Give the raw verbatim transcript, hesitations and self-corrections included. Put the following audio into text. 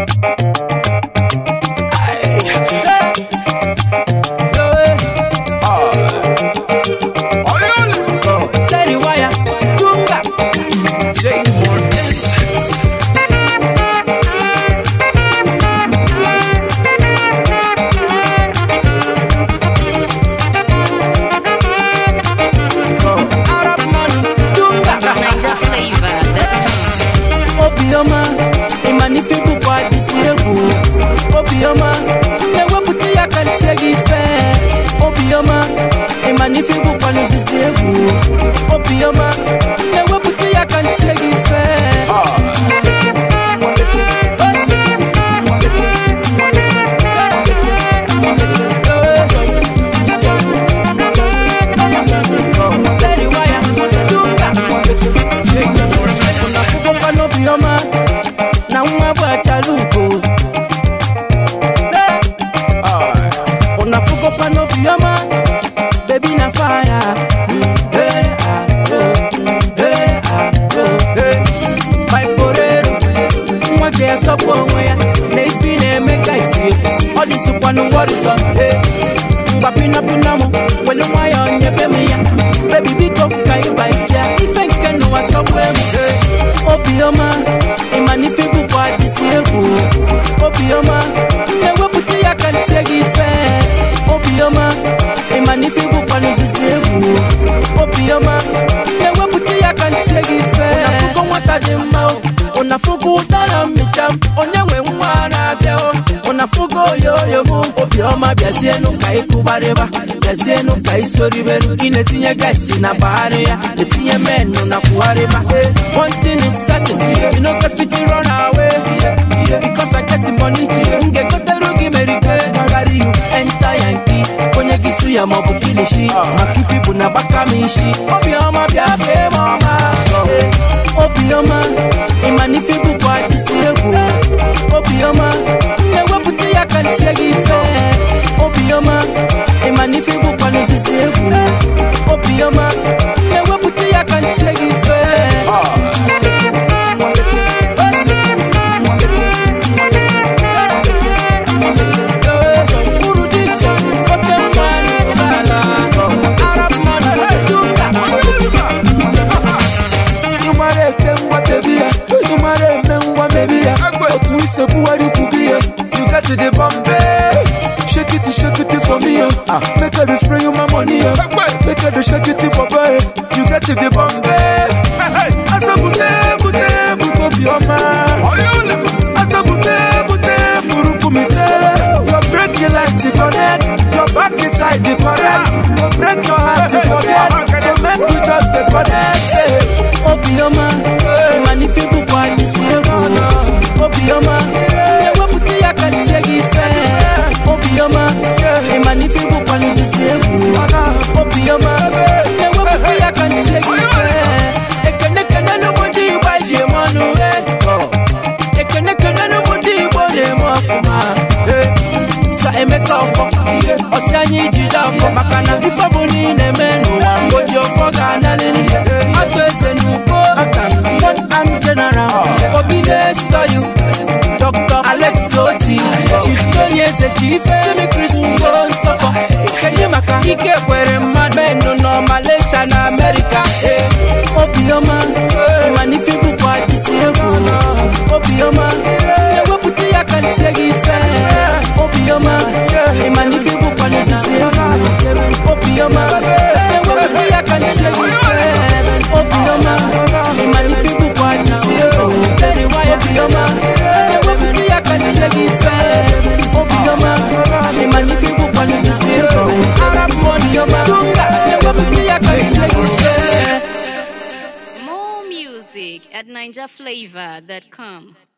Obioma, imanifibu kwa disiegu. Obioma, neweputi ya kantegi fe. Obioma, imanifibu kwa disiegu. Obioma, neweputi ya kantegi fe. Obioma, na umabwa chaluko. Unafuko pa Obioma, baby na fire. Hey, ah, hey, ah, hey. My porero, mwake sopo mwaya. Neifi ne meka isi. Odi sukwanu warisa. Hey, wapina pinamo. Wenu mwaya onye bemiya. Baby biko kayo baisia. Ife nkenu wa sopo hey. Obioma, imanifibu kwa disiegu. Obioma, neweputi ya kantegi fe. Obioma, imanifibu kwa disiegu. Obioma, neweputi ya kantegi fe. Unafuko watadimao, unafuko utana micham. Onyewe mwana biao, unafuko yoyo mu. Obioma biazienu kaiku bareba, biazienu kaisoriberu. Inetinye gaisi na bahari ya, netinye menu na kuhareba. One thing is certain, you know the fit to run away. Because I get the money, get the rugi merike. Carry you enter Yankee, konye gisu ya mafu kilishi. Makifi buna baka mishi. Obioma biabe mama. Obioma, imanifibu kwa disiegu. Obioma, neweputi ya kantegi fe. Obioma, imanifibu kwa disiegu. Obioma, neweputi ya kantegi fe. You got to the Bombay. Shake it, shake it for me. Uh. Make her to spray you my money. Uh. Make her to shake it for boy. You got to the Bombay. Asa bute, bute, bute Obioma. Asa bute, bute, buru kumite. Your break you like to connect. Your back inside the correct. Your break your heart to forget. So make you just the connect. Obioma, imanifibu kwa disiegu. Obioma, neweputi ya kantegi fe. Obioma, imanifibu kwa disiegu. Obioma, neweputi ya kantegi fe. Ekene kene no mundi ibaje manu eh. Ekene kene no mundi ibole mwafuma eh. Sa emeka ofo, osianyi jida ofo. Makana ifabuni ne menu wangoji ofo gana nini. Atweze nufo, one arm general. Obile stoyu, Doctor Alex Oti. Chief Tonyeze Chief, Semi Chris Ngo Nsofo. Kenyemaka, ike kwere mad menu no Malaysia na America. Obioma, imanifibu kwa disiegu. Obioma, neweputi ya kantegi fe. Obioma, imanifibu kwa disiegu. Obioma, neweputi ya kantegi fe. Obioma, imanifibu kwa disiegu. Obioma, neweputi ya kantegi fe. Obioma, imanifibu kwa disiegu. Arab money, neweputi ya kantegi fe. More music at ninja flavor dot com.